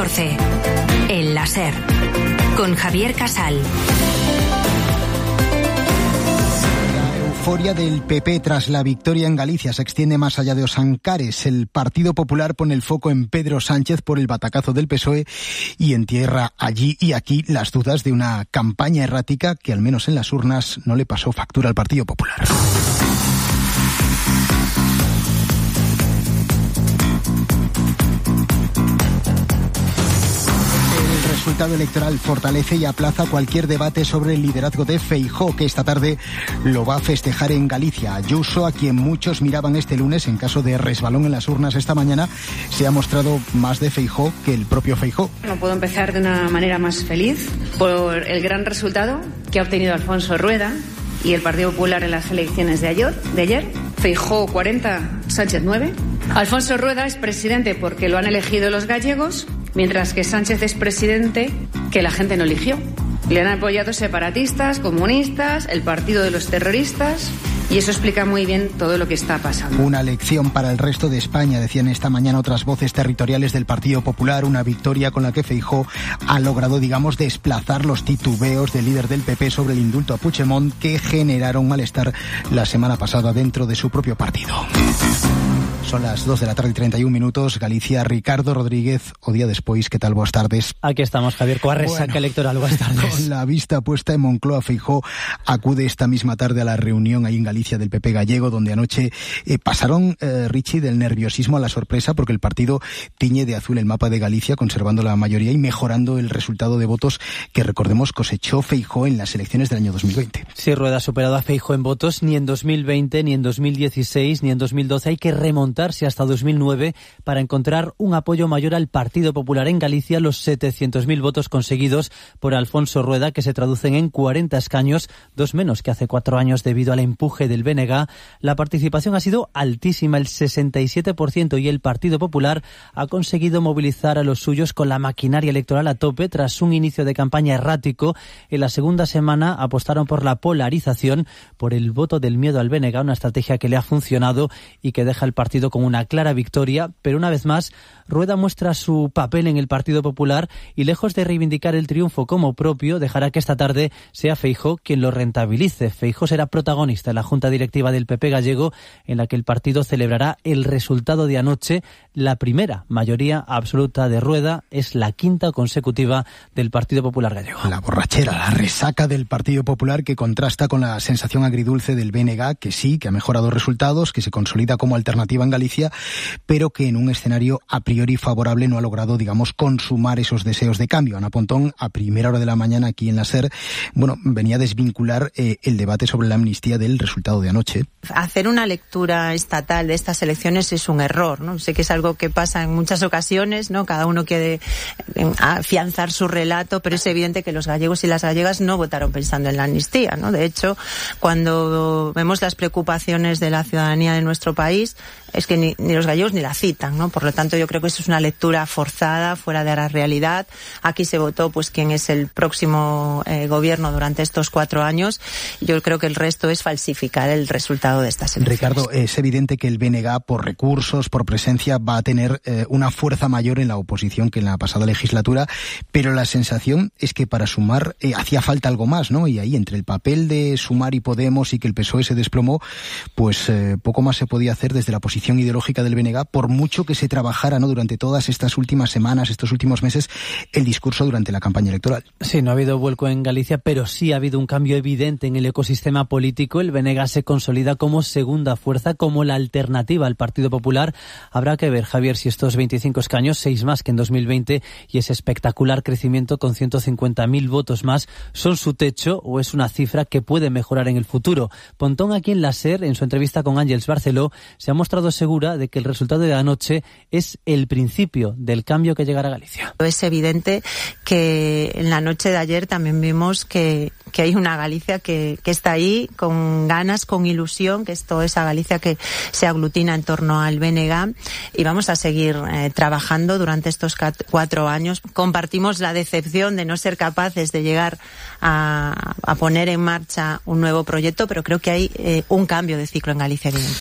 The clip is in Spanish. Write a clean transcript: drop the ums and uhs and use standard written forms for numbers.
14. El láser. Con Javier Casal. La euforia del PP tras la victoria en Galicia se extiende más allá de Osancares. El Partido Popular pone el foco en Pedro Sánchez por el batacazo del PSOE y entierra allí y aquí las dudas de una campaña errática que al menos en las urnas no le pasó factura al Partido Popular. El resultado electoral fortalece y aplaza cualquier debate sobre el liderazgo de Feijóo, que esta tarde lo va a festejar en Galicia. Ayuso, a quien muchos miraban este lunes en caso de resbalón en las urnas esta mañana, se ha mostrado más de Feijóo que el propio Feijóo. No puedo empezar de una manera más feliz por el gran resultado que ha obtenido Alfonso Rueda y el Partido Popular en las elecciones de ayer. Feijóo 40, Sánchez 9. Alfonso Rueda es presidente porque lo han elegido los gallegos, mientras que Sánchez es presidente que la gente no eligió. Le han apoyado separatistas, comunistas, el partido de los terroristas, y eso explica muy bien todo lo que está pasando. Una lección para el resto de España, decían esta mañana otras voces territoriales del Partido Popular, una victoria con la que Feijóo ha logrado, desplazar los titubeos del líder del PP sobre el indulto a Puigdemont que generaron malestar la semana pasada dentro de su propio partido. Son las 2 de la tarde y 31 minutos. Galicia, Ricardo Rodríguez, o día después, ¿qué tal? Boas tardes. Aquí estamos, Javier, coa resaca electoral, boas tardes. Con la vista puesta en Moncloa, Feijóo acude esta misma tarde a la reunión ahí en Galicia del PP gallego, donde anoche pasaron, Richie, del nerviosismo a la sorpresa, porque el partido tiñe de azul el mapa de Galicia, conservando la mayoría y mejorando el resultado de votos que, recordemos, cosechó Feijóo en las elecciones del año 2020. Sí, Rueda ha superado a Feijóo en votos ni en 2020, ni en 2016, ni en 2012. Hay que remontarse hasta 2009 para encontrar un apoyo mayor al Partido Popular en Galicia, los 700.000 votos conseguidos por Alfonso Rueda, que se traducen en 40 escaños, 2 menos que hace 4 años debido al empuje del BNG. La participación ha sido altísima, el 67%, y el Partido Popular ha conseguido movilizar a los suyos con la maquinaria electoral a tope tras un inicio de campaña errático. En la segunda semana apostaron por la polarización, por el voto del miedo al BNG, una estrategia que le ha funcionado y que deja al partido con una clara victoria, pero una vez más Rueda muestra su papel en el Partido Popular y, lejos de reivindicar el triunfo como propio, dejará que esta tarde sea Feijóo quien lo rentabilice. Feijóo será protagonista en la Junta Directiva del PP gallego, en la que el partido celebrará el resultado de anoche. La primera mayoría absoluta de Rueda, es la quinta consecutiva del Partido Popular gallego. La borrachera, la resaca del Partido Popular, que contrasta con la sensación agridulce del BNG, que sí, que ha mejorado resultados, que se consolida como alternativa en Galicia, pero que en un escenario a priori favorable no ha logrado, consumar esos deseos de cambio. Ana Pontón, a primera hora de la mañana aquí en la SER, venía a desvincular el debate sobre la amnistía del resultado de anoche. Hacer una lectura estatal de estas elecciones es un error, ¿no? Sé que es algo que pasa en muchas ocasiones, ¿no? Cada uno quiere afianzar su relato, pero es evidente que los gallegos y las gallegas no votaron pensando en la amnistía, ¿no? De hecho, cuando vemos las preocupaciones de la ciudadanía de nuestro país, es que ni los gallegos ni la citan, ¿no? Por lo tanto, yo creo que eso es una lectura forzada, fuera de la realidad. Aquí se votó quién es el próximo gobierno durante estos 4 años. Yo creo que el resto es falsificar el resultado de estas elecciones. Ricardo, es evidente que el BNG, por recursos, por presencia, va a tener una fuerza mayor en la oposición que en la pasada legislatura, pero la sensación es que para Sumar hacía falta algo más, ¿no? Y ahí, entre el papel de Sumar y Podemos y que el PSOE se desplomó, poco más se podía hacer desde la posición ideológica del BNG, por mucho que se trabajara, ¿no?, durante todas estas últimas semanas, estos últimos meses, el discurso durante la campaña electoral. Sí, no ha habido vuelco en Galicia, pero sí ha habido un cambio evidente en el ecosistema político. El BNG se consolida como segunda fuerza, como la alternativa al Partido Popular. Habrá que ver, Javier, si estos 25 escaños, 6 más que en 2020, y ese espectacular crecimiento con 150.000 votos más, son su techo o es una cifra que puede mejorar en el futuro. Pontón, aquí en la SER, en su entrevista con Ángels Barceló, se ha mostrado segura de que el resultado de anoche es el principio del cambio que llegará a Galicia. Es evidente que en la noche de ayer también vimos que hay una Galicia que está ahí con ganas, con ilusión, que es toda esa Galicia que se aglutina en torno al BNG, y vamos a seguir trabajando durante estos 4 años. Compartimos la decepción de no ser capaces de llegar a poner en marcha un nuevo proyecto, pero creo que hay un cambio de ciclo en Galicia evidente.